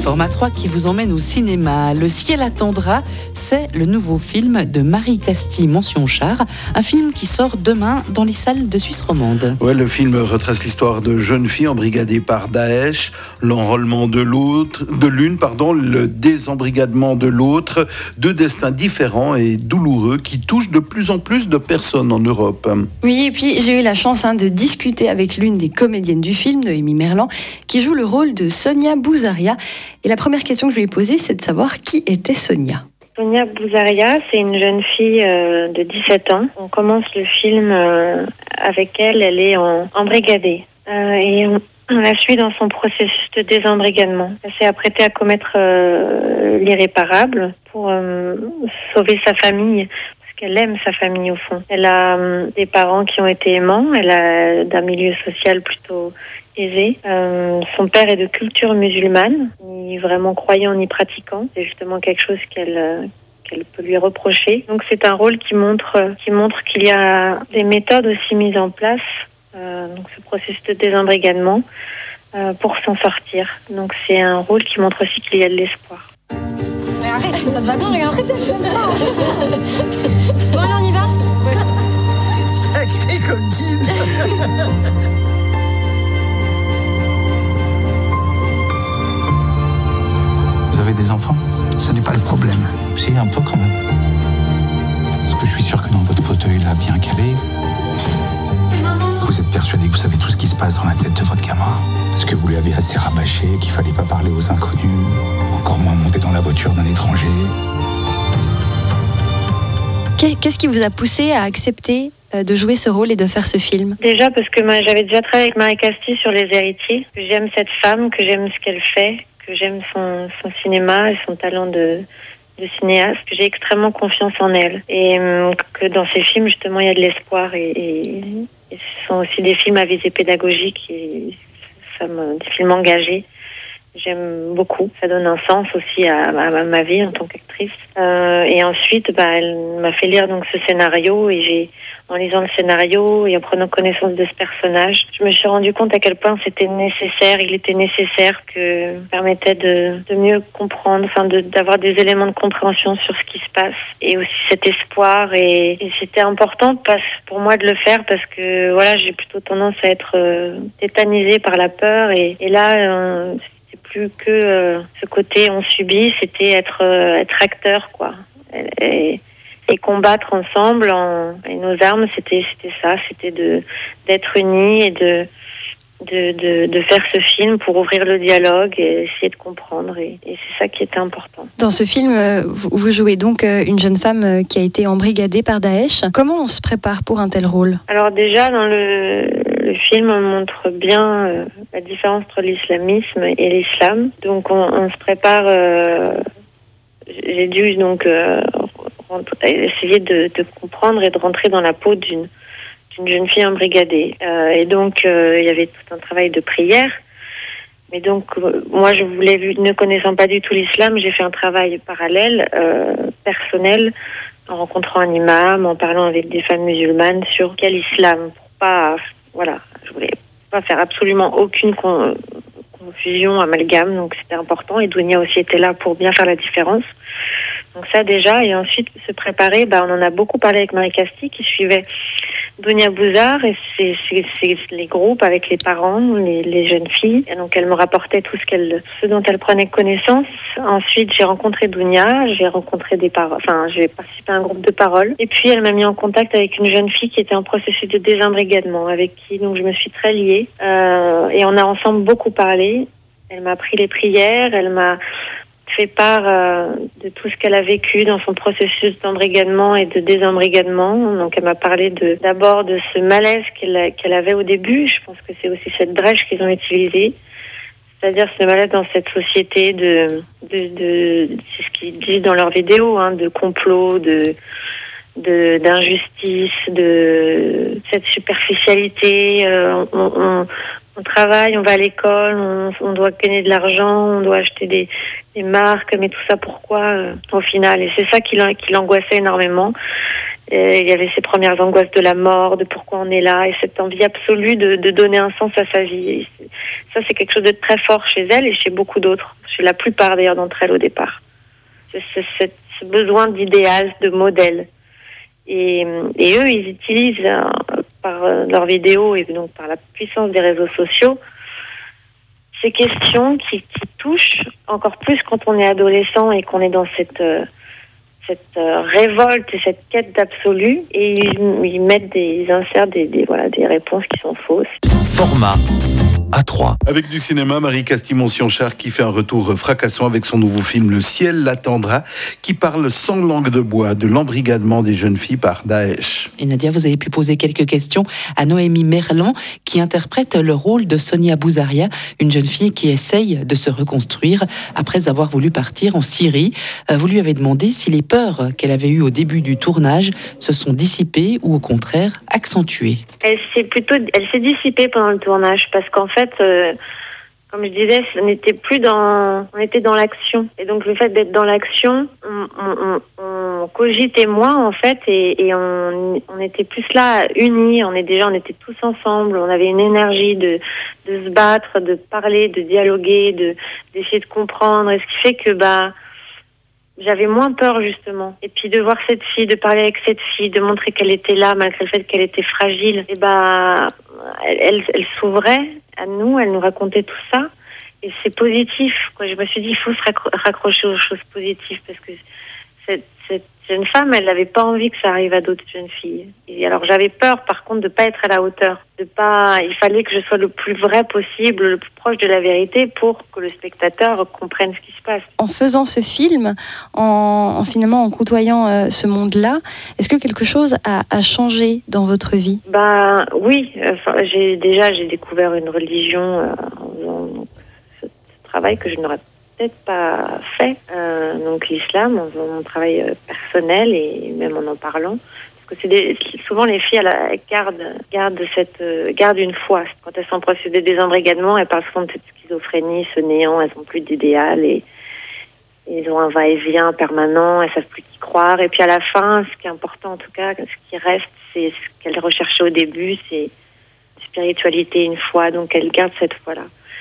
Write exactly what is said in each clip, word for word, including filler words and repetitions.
Format trois qui vous emmène au cinéma. Le ciel attendra, c'est le nouveau film de Marie Castille, mention char, un film qui sort demain dans les salles de Suisse romande. Ouais, le film retrace l'histoire de jeunes filles embrigadées par Daesh, l'enrôlement de l'autre, de l'une, pardon, le désembrigadement de l'autre, deux destins différents et douloureux qui touchent de plus en plus de personnes en Europe. Oui, et puis j'ai eu la chance hein, de discuter avec l'une des comédiennes du film, Noémie Merlan, qui joue le rôle de Sonia Bouzaria. Et la première question que je lui ai posée, c'est de savoir qui était Sonia. Sonia Bouzaria, c'est une jeune fille euh, de dix-sept ans. On commence le film euh, avec elle, elle est en, embrigadée. Euh, et on, on la suit dans son processus de désembrigadement. Elle s'est apprêtée à commettre euh, l'irréparable pour euh, sauver sa famille. Qu'elle aime sa famille au fond. Elle a euh, des parents qui ont été aimants, elle a d'un milieu social plutôt aisé. Euh, son père est de culture musulmane, ni vraiment croyant ni pratiquant. C'est justement quelque chose qu'elle euh, qu'elle peut lui reprocher. Donc c'est un rôle qui montre qui montre qu'il y a des méthodes aussi mises en place. Euh, donc ce processus de désembrigadement euh, pour s'en sortir. Donc c'est un rôle qui montre aussi qu'il y a de l'espoir. Mais arrête, ça te va bien, regarde. Bon, allez, on y va. Sacré coquine. Vous avez des enfants? Ce n'est pas le problème. Si, un peu quand même. Parce que je suis sûr que dans votre fauteuil, là, bien calé, vous êtes persuadé que vous savez tout ce qui se passe dans la tête de votre gamin. Est-ce que vous lui avez assez rabâché qu'il fallait pas parler aux inconnus, encore moins monter dans la voiture d'un étranger? Qu'est-ce qui vous a poussé à accepter de jouer ce rôle et de faire ce film? Déjà parce que moi, j'avais déjà travaillé avec Marie Castille sur Les Héritiers, que j'aime cette femme, que j'aime ce qu'elle fait, que j'aime son, son cinéma et son talent de, de cinéaste, que j'ai extrêmement confiance en elle. Et euh, que dans ces films, justement, il y a de l'espoir et, et, et ce sont aussi des films à visée pédagogique et ça me, des films engagés. J'aime beaucoup. Ça donne un sens aussi à, à, à ma vie en tant qu'actrice. Euh, et ensuite, bah, elle m'a fait lire donc ce scénario et j'ai, en lisant le scénario et en prenant connaissance de ce personnage, je me suis rendu compte à quel point c'était nécessaire. Il était nécessaire que ça permettait de, de mieux comprendre, enfin, de, d'avoir des éléments de compréhension sur ce qui se passe et aussi cet espoir. Et, et c'était important parce, pour moi de le faire parce que voilà, j'ai plutôt tendance à être euh, tétanisée par la peur et, et là. Euh, plus que euh, ce côté on subit, c'était être euh, être acteur quoi, et, et combattre ensemble. En, et nos armes, c'était c'était ça, c'était de d'être unis et de de, de de faire ce film pour ouvrir le dialogue et essayer de comprendre. Et, et c'est ça qui était important. Dans ce film, vous, vous jouez donc une jeune femme qui a été embrigadée par Daesh. Comment on se prépare pour un tel rôle? Alors déjà dans le Le film montre bien euh, la différence entre l'islamisme et l'islam. Donc on, on se prépare. Euh, j'ai dû donc euh, essayer de, de comprendre et de rentrer dans la peau d'une, d'une jeune fille embrigadée. Euh, et donc euh, il y avait tout un travail de prière. Mais donc euh, moi je voulais, ne connaissant pas du tout l'islam, j'ai fait un travail parallèle, euh, personnel, en rencontrant un imam, en parlant avec des femmes musulmanes sur quel islam, pour pas Voilà, je voulais pas faire absolument aucune con- confusion, amalgame, donc c'était important. Et Dounia aussi était là pour bien faire la différence. Donc ça déjà, et ensuite se préparer, bah, on en a beaucoup parlé avec Marie Castille qui suivait Dounia Bouzar et c'est, c'est, c'est les groupes avec les parents, les, les jeunes filles. Et donc elle me rapportait tout ce qu'elle, ce dont elle prenait connaissance. Ensuite j'ai rencontré Dounia, j'ai rencontré des paroles, enfin j'ai participé à un groupe de paroles. Et puis elle m'a mis en contact avec une jeune fille qui était en processus de désembrigadement, avec qui donc je me suis très liée euh, et on a ensemble beaucoup parlé. Elle m'a appris les prières, elle m'a fait part euh, de tout ce qu'elle a vécu dans son processus d'embrigadement et de désembrigadement. Donc elle m'a parlé de, d'abord de ce malaise qu'elle, a, qu'elle avait au début. Je pense que c'est aussi cette brèche qu'ils ont utilisée. C'est-à-dire ce malaise dans cette société de, de, de c'est ce qu'ils disent dans leurs vidéos, hein, de complot, de, de, d'injustice, de cette superficialité. Euh, on, on, on travaille, on va à l'école, on, on doit gagner de l'argent, on doit acheter des, des marques, mais tout ça pourquoi euh, au final? Et c'est ça qui, qui l'angoissait énormément. Et il y avait ses premières angoisses de la mort, de pourquoi on est là, et cette envie absolue de, de donner un sens à sa vie. Et ça, c'est quelque chose de très fort chez elle et chez beaucoup d'autres, chez la plupart d'ailleurs d'entre elles au départ. C'est, c'est, c'est ce besoin d'idéal, de modèle. Et, et eux, ils utilisent euh, par euh, leurs vidéos et donc par la puissance des réseaux sociaux ces questions qui, qui touchent encore plus quand on est adolescent et qu'on est dans cette... Euh, cette euh, révolte et cette quête d'absolu, et ils, ils mettent des, ils insèrent des, des, voilà, des réponses qui sont fausses. Format A trois. Avec du cinéma, Marie Castille-Monsion-Char qui fait un retour fracassant avec son nouveau film Le ciel l'attendra, qui parle sans langue de bois de l'embrigadement des jeunes filles par Daesh. Et Nadia, vous avez pu poser quelques questions à Noémie Merlan, qui interprète le rôle de Sonia Bouzaria, une jeune fille qui essaye de se reconstruire après avoir voulu partir en Syrie. Vous lui avez demandé si les peurs qu'elle avait eues au début du tournage se sont dissipées ou au contraire accentuées. Elle s'est plutôt, elle s'est dissipée pendant le tournage parce qu'en fait, euh, comme je disais, on n'était plus dans, on était dans l'action. Et donc le fait d'être dans l'action, on, on, on, on cogitait moins en fait, et, et on, on était plus là unis. On est déjà, on était tous ensemble. On avait une énergie de, de se battre, de parler, de dialoguer, de d'essayer de comprendre. Et ce qui fait que bah j'avais moins peur justement. Et puis de voir cette fille, de parler avec cette fille, de montrer qu'elle était là malgré le fait qu'elle était fragile. Et bah elle, elle, elle s'ouvrait à nous, elle nous racontait tout ça. Et c'est positif, quoi. Je me suis dit, il faut se raccro- raccrocher aux choses positives parce que cette, cette jeune femme, elle n'avait pas envie que ça arrive à d'autres jeunes filles. Et alors j'avais peur, par contre, de pas être à la hauteur, de pas. Il fallait que je sois le plus vrai possible, le plus proche de la vérité, pour que le spectateur comprenne ce qui se passe. En faisant ce film, en, en finalement en côtoyant euh, ce monde-là, est-ce que quelque chose a, a changé dans votre vie ? Ben oui, enfin, j'ai déjà j'ai découvert une religion euh, en faisant ce, ce travail que je n'aurais peut-être pas fait, euh, donc l'islam, en faisant mon travail euh, personnel et même en en parlant. Parce que c'est des, souvent les filles à la, gardent, gardent, cette, euh, gardent une foi. Quand elles sont en procédé des embrigadements, elles parlent souvent de cette schizophrénie, ce néant, elles n'ont plus d'idéal et, et ils ont un va-et-vient permanent, elles ne savent plus qui croire. Et puis à la fin, ce qui est important en tout cas, ce qui reste, c'est ce qu'elles recherchaient au début, c'est une spiritualité, une foi, donc elles gardent cette foi-là.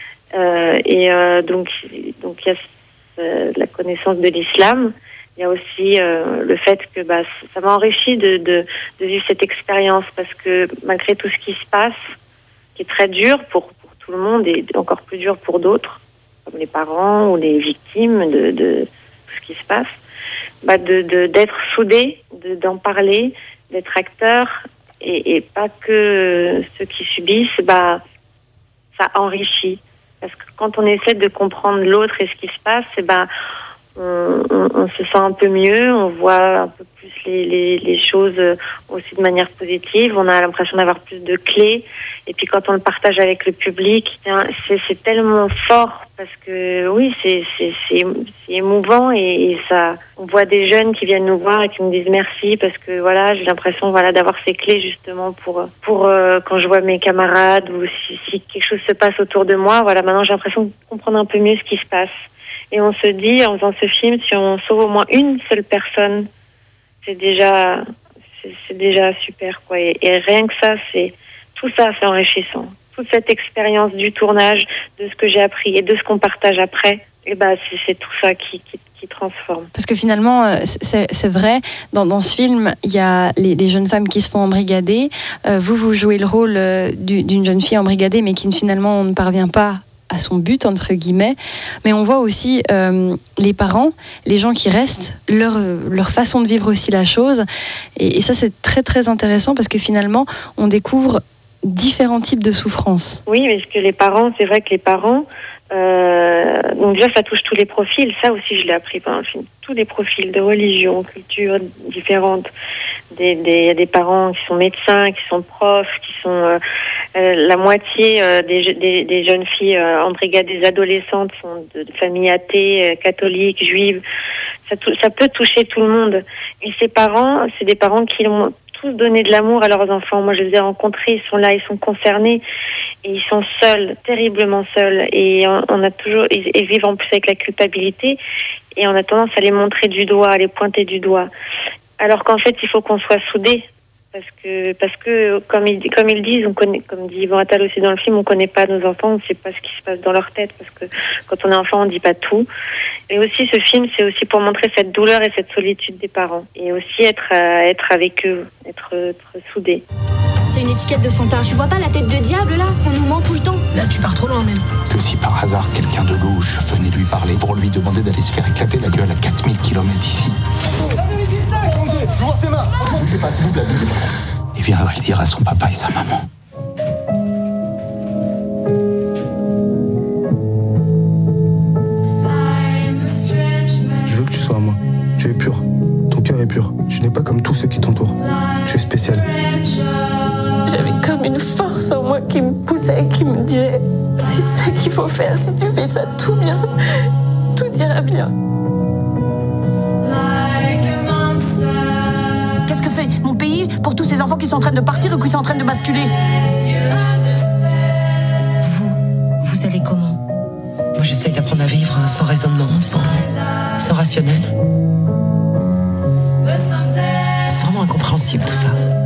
Euh, et euh, donc, donc il y a euh, la connaissance de l'islam. Il y a aussi euh, le fait que bah, ça m'a enrichi de, de, de vivre cette expérience parce que malgré tout ce qui se passe, qui est très dur pour, pour tout le monde et encore plus dur pour d'autres, comme les parents ou les victimes de, de tout ce qui se passe, bah, de, de, d'être soudés, de, d'en parler, d'être acteurs et, et pas que ceux qui subissent, bah, ça enrichit. Parce que quand on essaie de comprendre l'autre et ce qui se passe, eh ben, on, on, on se sent un peu mieux, on voit un peu plus les, les, les choses aussi de manière positive, on a l'impression d'avoir plus de clés. Et puis quand on le partage avec le public, c'est, c'est tellement fort parce que oui, c'est, c'est, c'est, c'est émouvant et, et ça, on voit des jeunes qui viennent nous voir et qui nous disent merci parce que voilà, j'ai l'impression voilà d'avoir ces clés justement pour pour euh, quand je vois mes camarades ou si, si quelque chose se passe autour de moi, voilà, maintenant j'ai l'impression de comprendre un peu mieux ce qui se passe. Et on se dit en faisant ce film, si on sauve au moins une seule personne, c'est déjà c'est, c'est déjà super quoi. Et, et rien que ça, c'est tout ça, c'est enrichissant. Toute cette expérience du tournage, de ce que j'ai appris et de ce qu'on partage après, et ben c'est, c'est tout ça qui, qui, qui transforme. Parce que finalement, c'est, c'est vrai, dans, dans ce film, il y a les, les jeunes femmes qui se font embrigader. Euh, vous, vous jouez le rôle euh, du, d'une jeune fille embrigadée, mais qui finalement ne parvient pas à son but, entre guillemets. Mais on voit aussi euh, les parents, les gens qui restent, leur, leur façon de vivre aussi la chose. Et, et ça, c'est très, très intéressant parce que finalement, on découvre différents types de souffrances. Oui, parce que les parents, c'est vrai que les parents, euh, donc déjà ça touche tous les profils, ça aussi je l'ai appris pendant le film, tous les profils de religion, culture différentes, des, des, des parents qui sont médecins, qui sont profs, qui sont euh, euh, la moitié euh, des, des, des jeunes filles euh, embrigadées, des adolescentes sont de, de familles athées, euh, catholiques, juives, ça, ça peut toucher tout le monde. Et ces parents, c'est des parents qui ont donner de l'amour à leurs enfants. Moi, je les ai rencontrés, ils sont là, ils sont concernés et ils sont seuls, terriblement seuls. Et on, on a toujours, ils, ils vivent en plus avec la culpabilité et on a tendance à les montrer du doigt, à les pointer du doigt. alors qu'en fait, il faut qu'on soit soudés. Parce que, parce que comme, ils, comme ils disent, on connaît, comme dit Yvan Attal aussi dans le film, on ne connaît pas nos enfants, on ne sait pas ce qui se passe dans leur tête, parce que quand on est enfant, on ne dit pas tout. Et aussi, ce film, c'est aussi pour montrer cette douleur et cette solitude des parents. Et aussi être, euh, être avec eux, être, être soudés. C'est une étiquette de fantard. Tu vois pas la tête de diable, là? On nous ment tout le temps. Là, tu pars trop loin, même. Que si par hasard quelqu'un de louche venait lui parler pour lui demander d'aller se faire éclater la gueule à quatre mille kilomètres d'ici. Il viendrait le dire à son papa et sa maman. Je veux que tu sois à moi. Tu es pur. Ton cœur est pur. Tu n'es pas comme tous ceux qui t'entourent. Tu es spécial. J'avais comme une force en moi qui me poussait, qui me disait « C'est ça qu'il faut faire, si tu fais ça, tout bien, tout ira bien. » Qu'est-ce que fait mon pays pour tous ces enfants qui sont en train de partir ou qui sont en train de basculer? Vous, vous allez comment? Moi, j'essaye d'apprendre à vivre sans raisonnement, sans, sans rationnel. C'est vraiment incompréhensible tout ça.